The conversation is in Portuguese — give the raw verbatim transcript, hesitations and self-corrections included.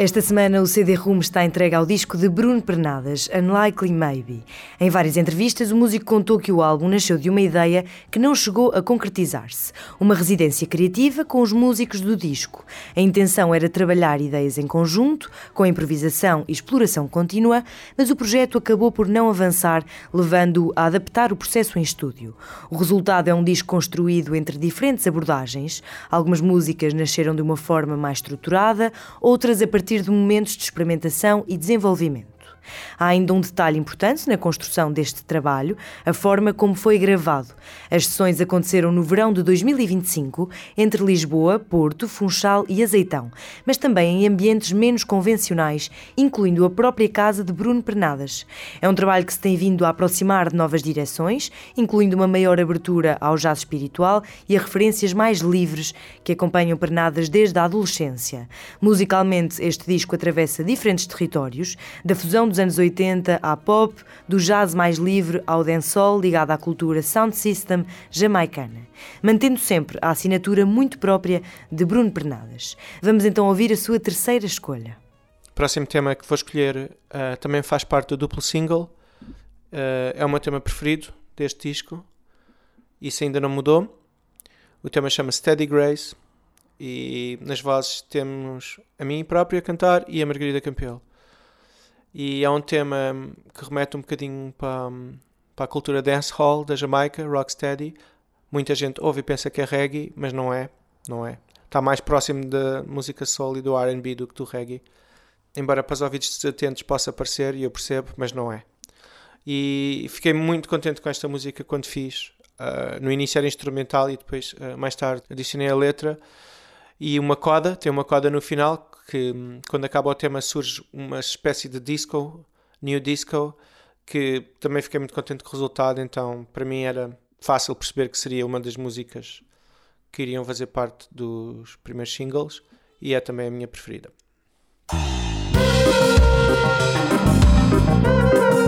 Esta semana o C D Room está entregue ao disco de Bruno Pernadas, Unlikely Maybe. Em várias entrevistas, o músico contou que o álbum nasceu de uma ideia que não chegou a concretizar-se. Uma residência criativa com os músicos do disco. A intenção era trabalhar ideias em conjunto, com improvisação e exploração contínua, mas o projeto acabou por não avançar, levando-o a adaptar o processo em estúdio. O resultado é um disco construído entre diferentes abordagens. Algumas músicas nasceram de uma forma mais estruturada, outras a partir de momentos de experimentação e desenvolvimento. Há ainda um detalhe importante na construção deste trabalho, a forma como foi gravado. As sessões aconteceram no verão de dois mil e vinte e cinco, entre Lisboa, Porto, Funchal e Azeitão, mas também em ambientes menos convencionais, incluindo a própria casa de Bruno Pernadas. É um trabalho que se tem vindo a aproximar de novas direções, incluindo uma maior abertura ao jazz espiritual e a referências mais livres que acompanham Pernadas desde a adolescência. Musicalmente, este disco atravessa diferentes territórios, da fusão dos anos oitenta à pop, do jazz mais livre ao dancehall ligado à cultura sound system jamaicana, mantendo sempre a assinatura muito própria de Bruno Pernadas. Vamos então ouvir a sua terceira escolha. O próximo tema que vou escolher uh, também faz parte do duplo single. Uh, é o meu tema preferido deste disco. Isso ainda não mudou. O tema chama-se Steady Grace e nas vozes temos a mim própria a cantar e a Margarida Campeão. E é um tema que remete um bocadinho para, para a cultura dancehall da Jamaica, rocksteady. Muita gente ouve e pensa que é reggae, mas não é, não é. Está mais próximo da música soul e do R and B do que do reggae. Embora para os ouvidos desatentos possa parecer, e eu percebo, mas não é. E fiquei muito contente com esta música quando fiz. Uh, no início era instrumental e depois, uh, mais tarde, adicionei a letra. E uma coda, tem uma coda no final, que quando acaba o tema surge uma espécie de disco, new disco, que também fiquei muito contente com o resultado, então para mim era fácil perceber que seria uma das músicas que iriam fazer parte dos primeiros singles e é também a minha preferida.